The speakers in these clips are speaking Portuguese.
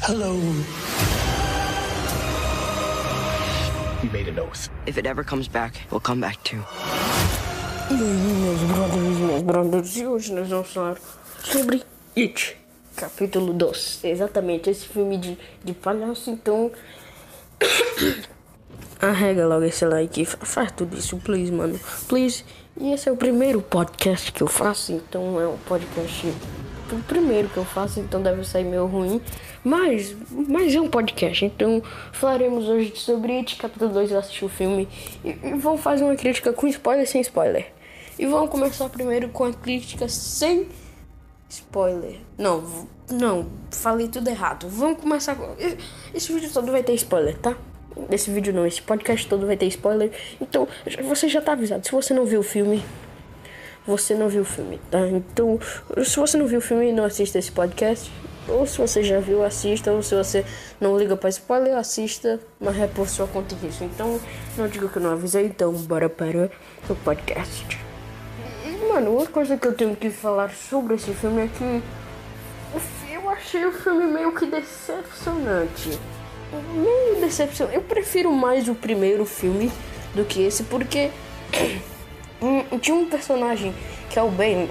Hello. We made an oath. If it ever comes back, we'll come back too. E aí, meus brothers, e hoje nós vamos falar sobre It, capítulo 2. Exatamente, esse filme de palhaço, então... Arrega logo esse like, faz tudo isso, please, mano, please. E esse é o primeiro podcast que eu faço, então é um podcast... O primeiro que eu faço, então deve sair meio ruim. Mas é um podcast, então falaremos hoje sobre It, capítulo 2, eu assisti o filme. E vamos fazer uma crítica com spoiler e sem spoiler. E vamos começar primeiro com a crítica sem spoiler. Não, falei tudo errado. Vamos começar com... Esse vídeo todo vai ter spoiler, tá? Esse podcast todo vai ter spoiler. Então, você já tá avisado. Se você não viu o filme... Você não viu o filme, tá? Então, se você não viu o filme, não assista esse podcast. Ou se você já viu, assista. Ou se você não liga pra spoiler, assista. Mas é por sua conta e risco. Então, não diga que eu não avisei. Então, bora para o podcast. E, mano, uma coisa que eu tenho que falar sobre esse filme é que... Eu achei o filme meio que decepcionante. Eu prefiro mais o primeiro filme do que esse, porque... Tinha um personagem que é o Ben.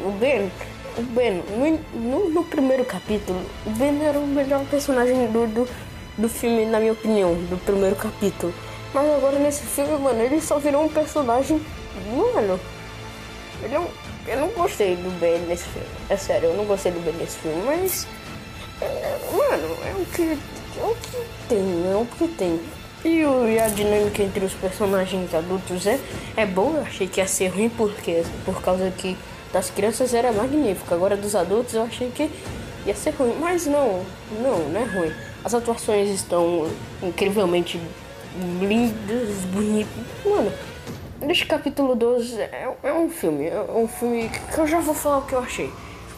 No primeiro capítulo, o Ben era o melhor personagem do filme, na minha opinião, do primeiro capítulo. Mas agora nesse filme, mano, ele só virou um personagem. Mano, eu não gostei do Ben nesse filme. É sério, eu não gostei do Ben nesse filme, mas. Mano, é o que tem. E a dinâmica entre os personagens adultos é boa. Eu achei que ia ser ruim por causa que das crianças era magnífico. Agora dos adultos eu achei que ia ser ruim. Mas não é ruim. As atuações estão incrivelmente lindas, bonitas. Mano, este capítulo 12 é um filme que eu já vou falar o que eu achei.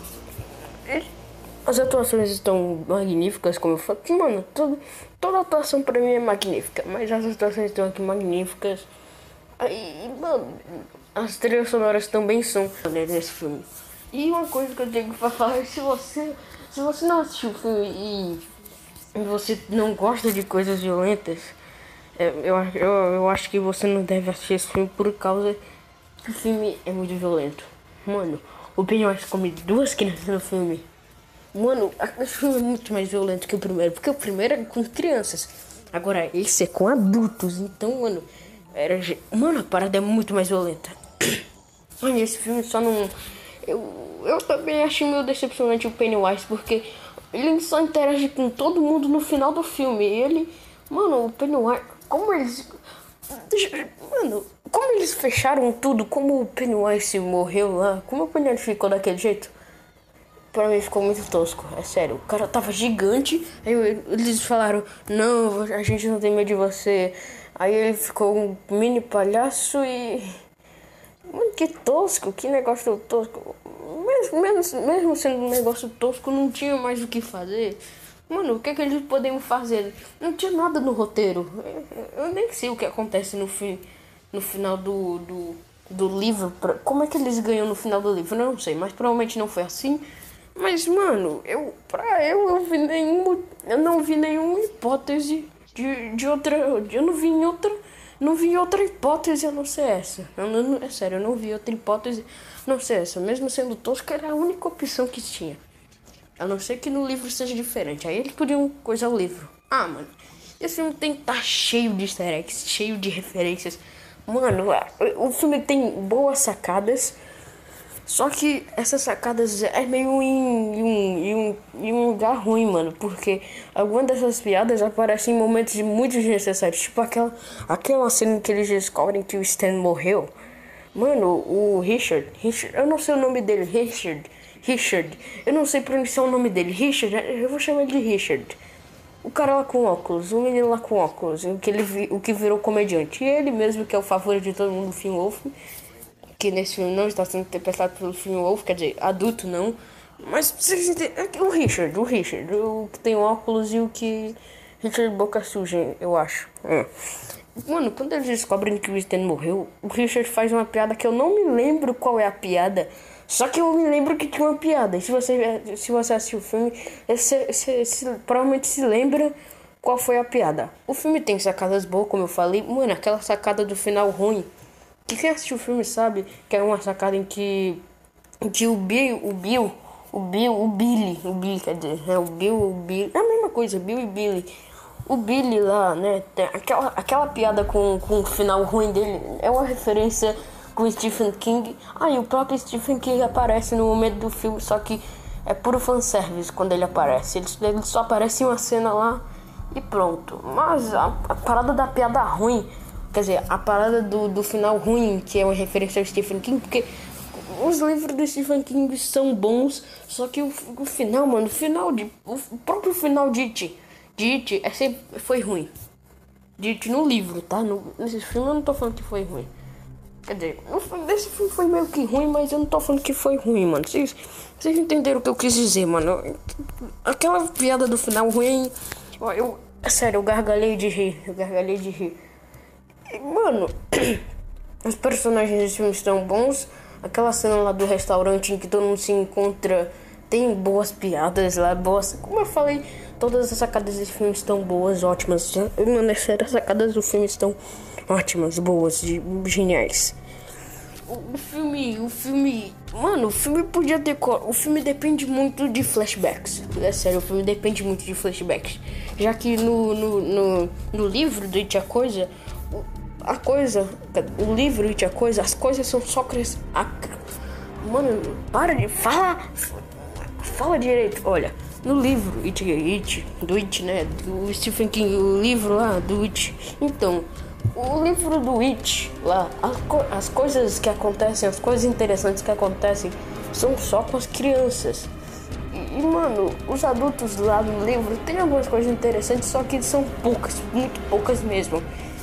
As atuações estão magníficas, como eu falei. Mano, toda atuação pra mim é magnífica. Mas as atuações estão aqui magníficas. Aí, mano, as trilhas sonoras também são nesse filme. E uma coisa que eu tenho que falar é se você não assistiu o filme e você não gosta de coisas violentas, eu acho que você não deve assistir esse filme por causa que o filme é muito violento. Mano, o Pennywise come 2 crianças no filme. Mano, esse filme é muito mais violento que o primeiro, porque o primeiro era com crianças. Agora, esse é com adultos. Então, mano, a parada é muito mais violenta. Mano, esse filme só não... Eu também achei meio decepcionante o Pennywise, porque ele só interage com todo mundo no final do filme. E ele... Mano, o Pennywise... Como eles fecharam tudo, como o Pennywise morreu lá, como o Pennywise ficou daquele jeito... Pra mim ficou muito tosco, é sério. O cara tava gigante, aí eles falaram, não, a gente não tem medo de você. Aí ele ficou um mini palhaço e... Mano, que tosco, que negócio tosco. Mesmo sendo um negócio tosco, não tinha mais o que fazer. Mano, o que eles poderiam fazer? Não tinha nada no roteiro. Eu nem sei o que acontece no final do livro. Como é que eles ganham no final do livro? Eu não sei, mas provavelmente não foi assim. Mas, mano, eu não vi nenhuma hipótese de outra. Eu não vi outra hipótese a não ser essa. É sério, eu não vi outra hipótese a não ser essa. Mesmo sendo tosco, era a única opção que tinha. A não ser que no livro seja diferente. Aí eles podiam coisar o livro. Ah, mano, esse filme tem que estar cheio de easter eggs, cheio de referências. Mano, o filme tem boas sacadas. Só que essas sacadas é meio em um lugar ruim, mano. Porque algumas dessas piadas aparecem em momentos muito desnecessários. Tipo aquela cena em que eles descobrem que o Stan morreu. Mano, o Richard, eu não sei o nome dele, Richard. Eu não sei pronunciar o nome dele, Richard, eu vou chamar ele de Richard. O cara lá com óculos, o menino lá com óculos, o que virou comediante. E ele mesmo, que é o favorito de todo mundo, o Finn Wolf. Que nesse filme não está sendo interpretado pelo Finn Wolf, quer dizer, adulto não. Mas vocês entendem, o Richard, o que tem óculos e o que... Richard boca suja, eu acho. Mano, quando eles descobrem que o Stan morreu, o Richard faz uma piada que eu não me lembro qual é a piada. Só que eu me lembro que tinha uma piada. E se você assistiu o filme, você provavelmente se lembra qual foi a piada. O filme tem sacadas boas, como eu falei. Mano, aquela sacada do final ruim. Que quem assistiu o filme sabe que é uma sacada em que o Billy, quer dizer, o Billy, é a mesma coisa, Bill e Billy. O Billy lá, né, tem aquela piada com o final ruim dele, é uma referência com Stephen King. E o próprio Stephen King aparece no momento do filme, só que é puro fanservice quando ele aparece. Ele só aparece em uma cena lá e pronto. Mas a parada da piada ruim, quer dizer, a parada do final ruim, que é uma referência ao Stephen King, porque os livros do Stephen King são bons, só que o final, mano, o próprio final de It foi ruim. De It no livro, tá? Nesse filme eu não tô falando que foi ruim. Quer dizer, esse filme foi meio que ruim, mas eu não tô falando que foi ruim, mano. Vocês entenderam o que eu quis dizer, mano. Aquela piada do final ruim, sério, eu gargalhei de rir. E, mano, os personagens desse filme estão bons. Aquela cena lá do restaurante em que todo mundo se encontra, tem boas piadas lá, boas. Como eu falei, todas as sacadas desse filme estão boas, ótimas. Mano, é sério, as sacadas do filme estão ótimas, boas, geniais. O filme, mano, o filme podia ter. O filme depende muito de flashbacks. É sério, o filme depende muito de flashbacks. Já que no livro do It a Coisa. O livro It a Coisa, as coisas são só crescendo. Mano, para de falar. Fala direito. Olha, no livro do It, né? Do Stephen King, o livro lá do It. Então, o livro do It lá, as coisas que acontecem, as coisas interessantes que acontecem são só com as crianças. E mano, os adultos lá no livro tem algumas coisas interessantes, só que são poucas, muito poucas mesmo.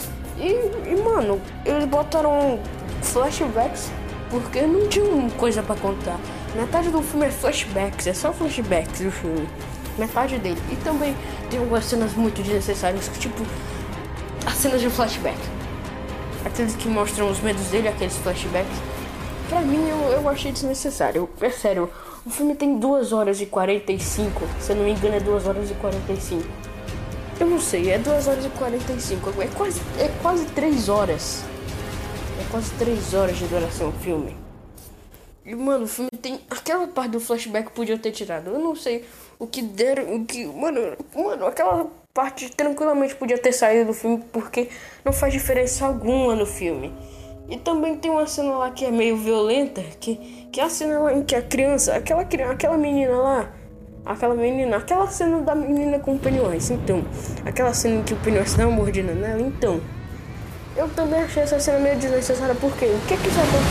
E mano, eles botaram flashbacks porque não tinham coisa pra contar. Metade do filme é flashbacks, é só flashbacks do filme. Metade dele. E também tem algumas cenas muito desnecessárias, tipo as cenas de flashback. Aqueles que mostram os medos dele, aqueles flashbacks. Pra mim, eu achei desnecessário. É sério, o filme tem 2 horas e 45. Se eu não me engano, é 2 horas e 45. Eu não sei, é 2 horas e 45. É quase 3 horas. É quase 3 horas de duração o filme. E mano, o filme tem. Aquela parte do flashback podia ter tirado. Eu não sei o que deram. Mano, aquela parte tranquilamente podia ter saído do filme, porque não faz diferença alguma no filme. E também tem uma cena lá que é meio violenta, que é a cena lá em que a criança, aquela menina lá, aquela cena da menina com o Pennywise. Então, aquela cena em que o Pennywise dá uma mordida nela. Então, eu também achei essa cena meio desnecessária, porque o que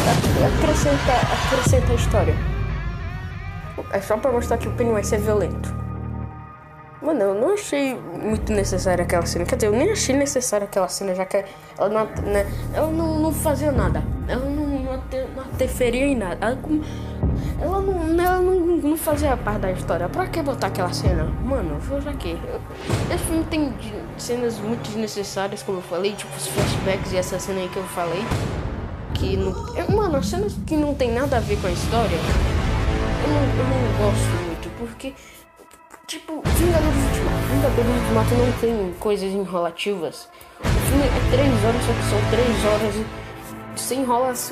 vai acrescentar a história? É só pra mostrar que o Pennywise é violento. Mano, eu não achei muito necessária aquela cena. Quer dizer, eu nem achei necessária aquela cena, já que ela não fazia nada. Ela não interferia em nada. Ela não fazia parte da história. Pra que botar aquela cena? Mano, já que esse filme tem cenas muito desnecessárias, como eu falei, tipo os flashbacks e essa cena aí que eu falei. Que não. Mano, as cenas que não tem nada a ver com a história, eu não gosto muito, porque. Tipo, Vingadores Ultimato não tem coisas enrolativas. O filme é 3 horas, só que são 3 horas sem enrolação.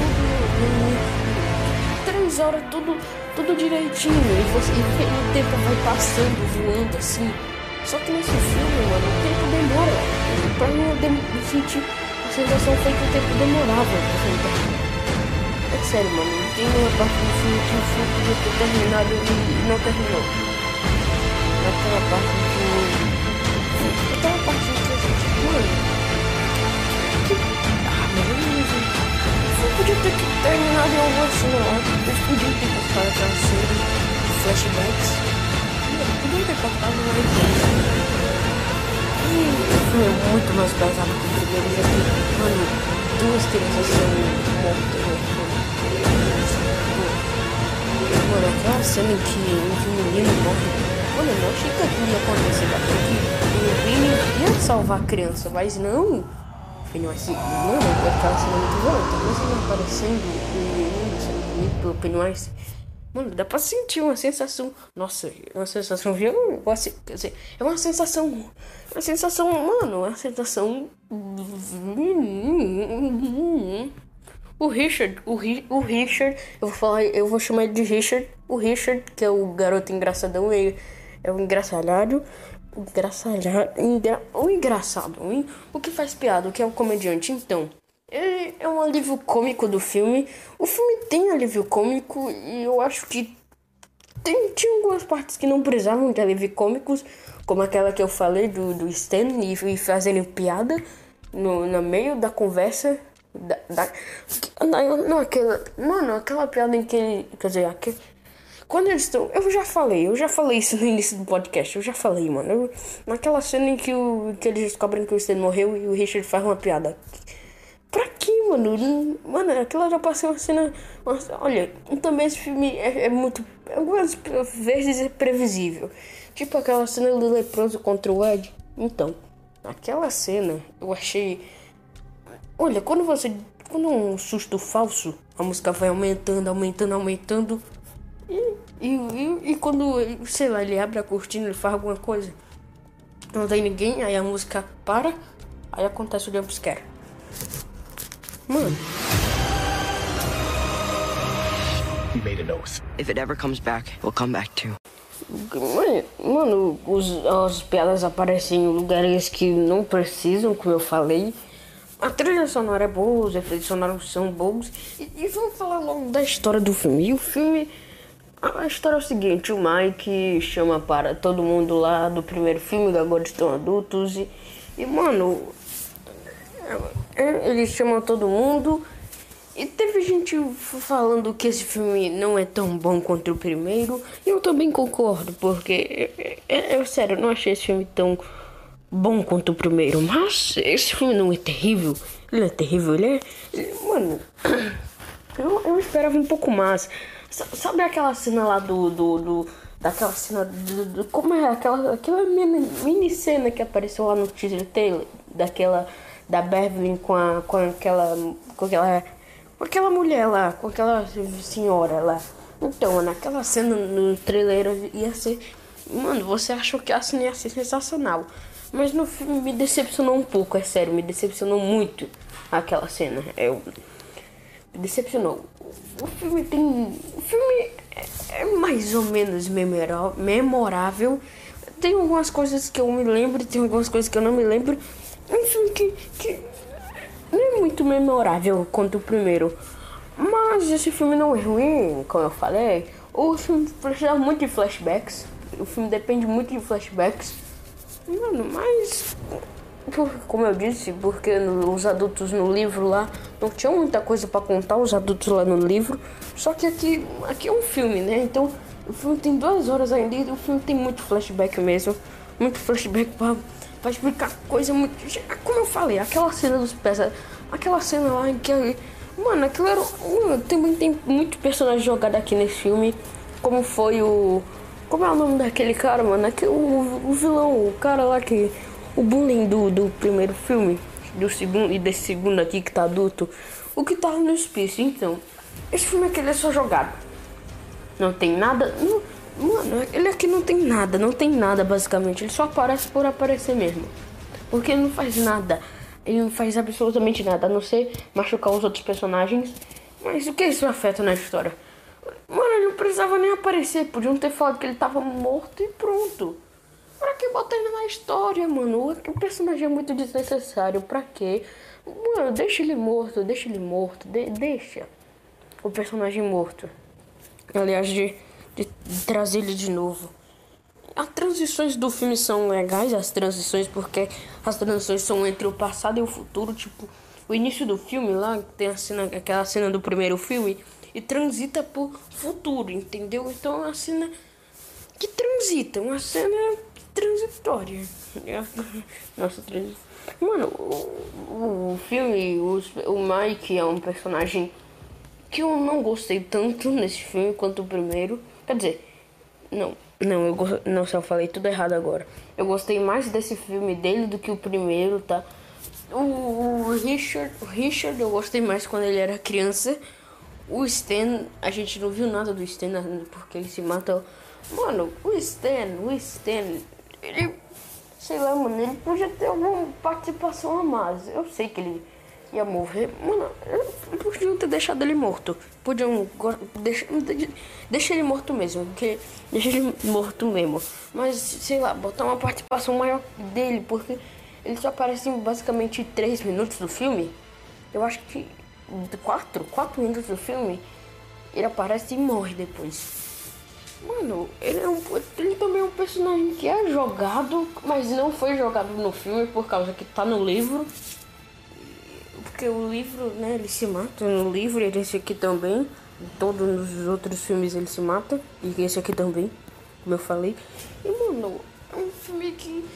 Tudo 3 horas, tudo direitinho. E o tempo vai passando, voando assim. Só que nesse filme, mano, o tempo demora. Pra mim, eu senti a sensação foi que o tempo demorava pra contar. É sério, mano. Tem uma parte do filme que o filme podia ter terminado e não terminou. Aquela parte que a gente, mano, eu podia ter terminado em alguma cena lá. Eles podiam ter cortado aquela cena de flashbacks. Podiam ter cortado lá e foi muito mais pesado que o primeiro. Já que, mano, 2 crianças são mortas. Mano, aquela cena em que o menino morre. Mano, eu não achei que aquilo ia acontecer, porque o Billy ia salvar a criança, mas não. Ele vai ser. Mano, aquela cena muito violenta. Mas ele aparecendo, o menino sendo possuído pelo Pennywise. Mano, dá pra sentir uma sensação. Nossa, uma sensação violenta. Quer dizer, é uma sensação. Uma sensação, mano, uma sensação. O Richard, eu vou chamar ele de Richard. O Richard, que é o garoto engraçadão, ele é o engraçalhado. O engraçado, o que faz piada, o que é um comediante. Então, ele é um alívio cômico do filme. O filme tem alívio cômico e eu acho que tinha algumas partes que não precisavam de alívio cômicos, como aquela que eu falei do Stan e fazendo piada no meio da conversa. Aquela piada em que ele. Quer dizer, quando eles estão. Eu já falei isso no início do podcast. Eu já falei, mano. Naquela cena em que eles descobrem que o Stan morreu e o Richard faz uma piada. Pra quê, mano? Mano, aquilo já passou uma cena. Olha, também esse filme é muito. Algumas vezes é previsível. Tipo aquela cena do leproso contra o Ed. Então, aquela cena eu achei. Olha, quando é um susto falso, a música vai aumentando. E quando, sei lá, ele abre a cortina, ele faz alguma coisa, não tem ninguém, aí a música para, aí acontece o jumpscare. Mano. He made an oath. If it ever comes back, we'll come back too. Mano, as piadas aparecem em lugares que não precisam, como eu falei. A trilha sonora é boa, os efeitos sonoros são bons. E vamos falar logo da história do filme. E o filme... A história é o seguinte, o Mike chama para todo mundo lá do primeiro filme, que agora estão adultos. E mano, ele chama todo mundo. E teve gente falando que esse filme não é tão bom quanto o primeiro. E eu também concordo, porque eu sério, não achei esse filme tão bom quanto o primeiro. Mas esse filme não é terrível. Ele é terrível, mano, eu esperava um pouco mais. Sabe aquela cena lá daquela cena como é aquela mini cena que apareceu lá no teaser trailer, daquela da Beverly com aquela mulher lá, com aquela senhora lá. Então, naquela cena no trailer ia ser, mano, você achou que a cena ia ser sensacional, mas no filme me decepcionou um pouco, é sério, me decepcionou muito aquela cena. Me decepcionou. O filme é mais ou menos memorável. Tem algumas coisas que eu me lembro e tem algumas coisas que eu não me lembro. É um filme que não é muito memorável quanto o primeiro. Mas esse filme não é ruim, como eu falei. O filme precisa muito de flashbacks. O filme depende muito de flashbacks. Mano, mas... Como eu disse, porque os adultos no livro lá não tinham muita coisa pra contar, os adultos lá no livro. Só que aqui é um filme, né? Então o filme tem 2 horas ainda e o filme tem muito flashback mesmo. Muito flashback pra explicar coisa muito... Como eu falei, aquela cena dos pés, aquela cena lá em que... Mano, aquilo era... Também tem muito personagem jogado aqui nesse filme. Como foi o... Como é o nome daquele cara, mano? O vilão, o cara lá que... O bullying do primeiro filme, do segundo e desse segundo aqui que tá adulto, o que tá no hospício. Então, esse filme aqui ele é só jogado. Não tem nada. Mano, ele aqui não tem nada basicamente. Ele só aparece por aparecer mesmo. Porque ele não faz nada. Ele não faz absolutamente nada, a não ser machucar os outros personagens. Mas o que isso afeta na história? Mano, ele não precisava nem aparecer. Podiam ter falado que ele tava morto e pronto. Pra que botar ele na história, mano? O personagem é muito desnecessário. Pra quê? Mano, deixa ele morto. Deixa o personagem morto. Aliás, de trazer ele de novo. As transições do filme são legais, porque as transições são entre o passado e o futuro. Tipo, o início do filme lá, tem aquela cena do primeiro filme, e transita pro futuro, entendeu? Então é uma cena que transita, uma cena transitória. Nossa, mano, o filme, o Mike é um personagem que eu não gostei tanto nesse filme quanto o primeiro. Quer dizer, não, se eu falei tudo errado agora. Eu gostei mais desse filme dele do que o primeiro, tá? O Richard eu gostei mais quando ele era criança. O Stan, a gente não viu nada do Stan porque ele se mata. Mano, o Stan, ele, sei lá, mano, ele podia ter alguma participação a mais. Eu sei que ele ia morrer, mano, podiam ter deixado ele morto. Podiam deixa ele morto mesmo, porque deixa ele morto mesmo. Mas, sei lá, botar uma participação maior dele, porque ele só aparece em basicamente 3 minutos do filme. Eu acho que 4 minutos do filme, ele aparece e morre depois. Mano, ele também é um personagem que é jogado, mas não foi jogado no filme por causa que tá no livro. Porque o livro, né, ele se mata no livro, e esse aqui também. Todos os outros filmes ele se mata, e esse aqui também, como eu falei. E, mano, é um filme que...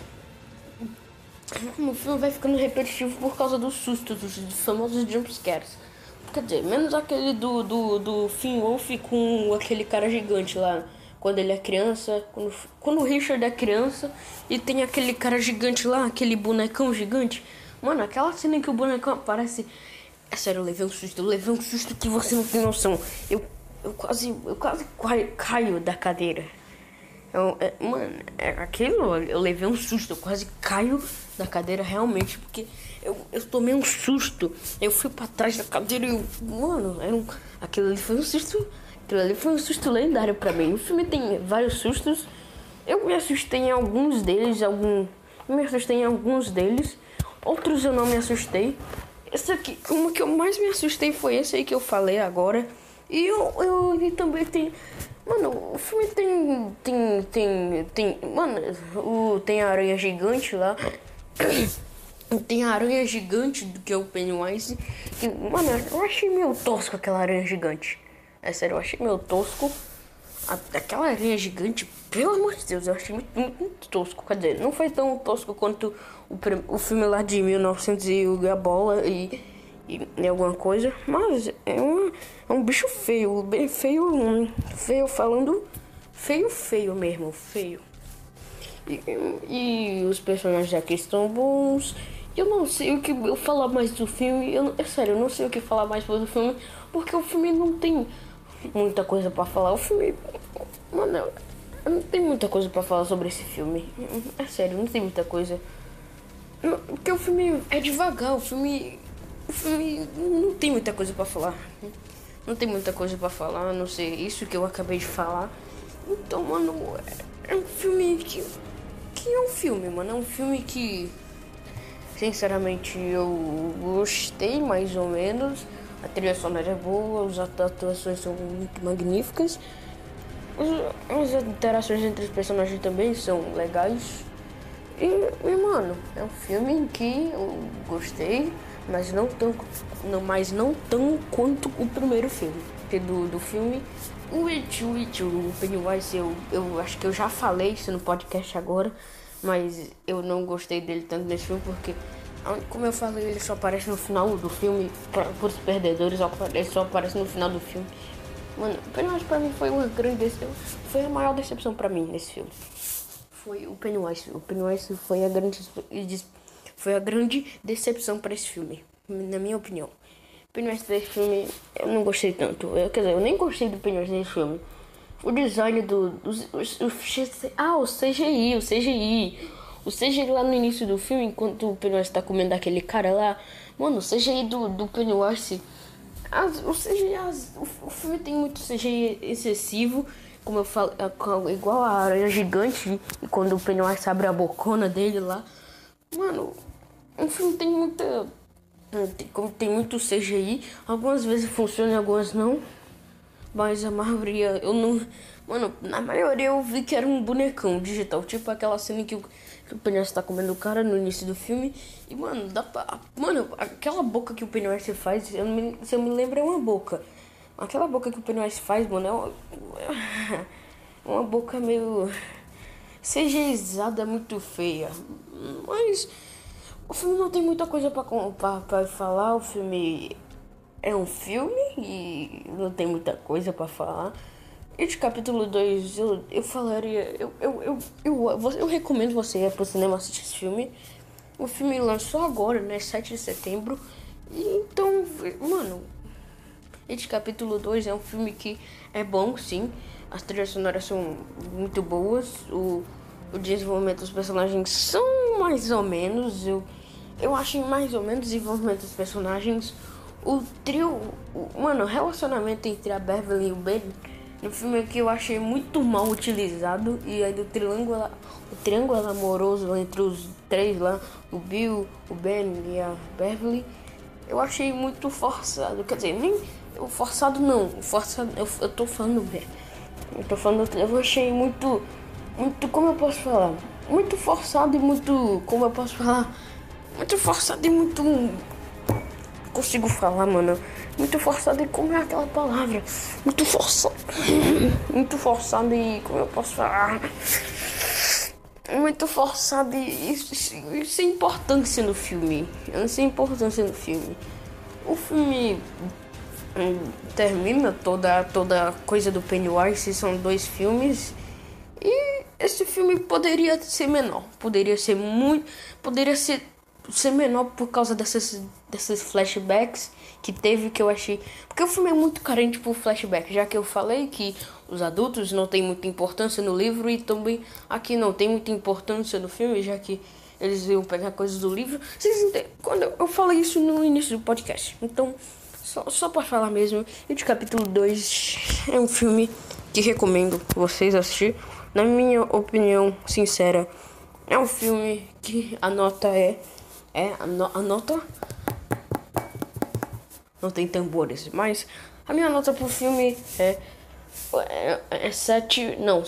O filme vai ficando repetitivo por causa dos sustos, dos famosos jumpscares. Quer dizer, menos aquele do Finn Wolf com aquele cara gigante lá. Quando ele é criança, quando o Richard é criança e tem aquele cara gigante lá, aquele bonecão gigante. Mano, aquela cena em que o bonecão aparece... É sério, eu levei um susto que você não tem noção. Eu quase caio da cadeira. Mano, aquilo, eu levei um susto, eu quase caio da cadeira realmente, porque eu tomei um susto. Eu fui pra trás da cadeira e mano, aquilo ali foi um susto lendário pra mim. O filme tem vários sustos. Eu me assustei em alguns deles, outros eu não me assustei. Esse aqui, uma que eu mais me assustei foi esse aí que eu falei agora. E e também tem... Mano, o filme tem a aranha gigante lá. Tem a aranha gigante do que é o Pennywise. E, mano, eu achei meio tosco aquela aranha gigante. É sério, eu achei meio tosco. Aquela aranha gigante, pelo amor de Deus, eu achei muito tosco. Quer dizer, não foi tão tosco quanto o filme lá de 1900 e a bola e alguma coisa. Mas é um bicho feio, bem feio, falando feio mesmo, feio. E os personagens aqui estão bons. Eu não sei o que eu falar mais do filme. É sério, eu não sei o que falar mais do filme, porque o filme não tem muita coisa pra falar. O filme, mano, não tem muita coisa pra falar sobre esse filme. É sério, não tem muita coisa. Porque o filme é devagar, o filme não tem muita coisa pra falar. Não tem muita coisa pra falar, a não ser isso que eu acabei de falar. Então, mano, é um filme que é um filme, mano. É um filme que, sinceramente, eu gostei mais ou menos. A trilha sonora é boa, as atuações são muito magníficas. As interações entre os personagens também são legais. E mano, é um filme que eu gostei, mas não tão quanto o primeiro filme. Do filme, o Pennywise, eu acho que eu já falei isso no podcast agora, mas eu não gostei dele tanto nesse filme porque, como eu falei, ele só aparece no final do filme. Para os perdedores, ele só aparece no final do filme. Mano, o Pennywise pra mim foi uma grande decepção. Foi a maior decepção pra mim nesse filme. Foi o Pennywise. O Pennywise foi a grande decepção pra esse filme, na minha opinião. O Pennywise desse filme eu não gostei tanto. Quer dizer, eu nem gostei do Pennywise desse filme. O design o CGI lá no início do filme, enquanto o Pennywise tá comendo aquele cara lá. Mano, o CGI do Pennywise. O filme tem muito CGI excessivo. Como eu falo, igual a aranha gigante. E quando o Pennywise abre a bocona dele lá. Mano, o filme tem muita... Tem muito CGI. Algumas vezes funciona e algumas não. Mas a maioria eu não... Mano, na maioria eu vi que era um bonecão digital. Tipo aquela cena que o Pennywise tá comendo o cara no início do filme. E mano, Mano, aquela boca que o Pennywise faz, se eu me lembro, é uma boca. Aquela boca que o Pennywise faz, mano, é uma boca meio CGizada, muito feia. Mas o filme não tem muita coisa pra falar. O filme é um filme e não tem muita coisa pra falar. E de capítulo 2 eu falaria... Eu recomendo você ir pro cinema assistir esse filme. O filme lançou agora, né? 7 de setembro. E então, mano, Esse capítulo 2 é um filme que é bom, sim. As trilhas sonoras são muito boas. O desenvolvimento dos personagens são mais ou menos. Eu achei mais ou menos o desenvolvimento dos personagens. O trio, mano, o relacionamento entre a Beverly e o Ben no filme aqui eu achei muito mal utilizado. E aí o triângulo amoroso entre os três lá, o Bill, o Ben e a Beverly, eu achei muito forçado. Quer dizer, nem forçado não. Forçado, eu tô falando bem. Eu achei muito, como eu posso falar? Muito forçado e muito, como eu posso falar? Muito forçado e muito... Consigo falar, mano. Muito forçado e como é aquela palavra? Muito forçado. Muito forçado e como eu posso falar? Muito forçado e sem importância no filme. Sem importância no filme. O filme termina toda a coisa do Pennywise. São 2 filmes. E esse filme poderia ser menor. Poderia ser menor por causa desses flashbacks que teve, que eu achei... Porque o filme é muito carente por flashback, já que eu falei que os adultos não tem muita importância no livro e também aqui não tem muita importância no filme, já que eles iam pegar coisas do livro. Vocês entendem? Quando eu falei isso no início do podcast. Então, só pra falar mesmo, e de capítulo 2 é um filme que recomendo vocês assistir. Na minha opinião sincera, é um filme que a nota a nota não tem tambores, mas a minha nota pro filme é 7 não,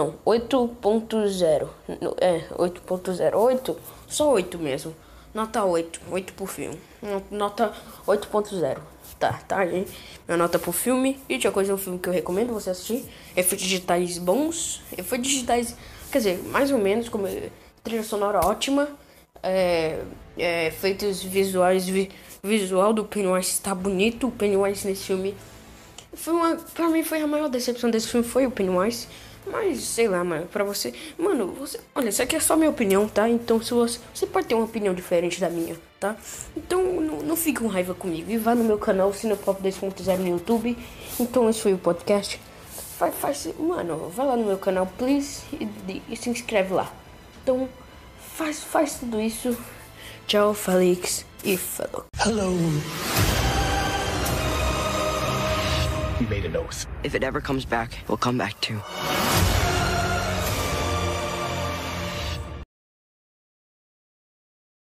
8.0. 8.08, só 8 mesmo. Nota 8 pro filme. Nota 8.0. Tá aí. Minha nota pro filme. E outra coisa, é um filme que eu recomendo você assistir. Efeitos digitais bons. Efeitos digitais, quer dizer, mais ou menos, como trilha sonora ótima. Efeitos visuais, visual do Pennywise está bonito. O Pennywise nesse filme pra mim foi a maior decepção desse filme, foi o Pennywise. Mas sei lá, mano, pra você, mano, olha, isso aqui é só minha opinião, tá? Então se você pode ter uma opinião diferente da minha, tá? Então não fique com raiva comigo e vá no meu canal Cinepop 2.0 no YouTube. Então esse foi o podcast. Mano, vai lá no meu canal, please, e se inscreve lá. Então faz tudo isso. Tchau, Felix e falou. Hello. You made an oath. If it ever comes back, we'll come back too.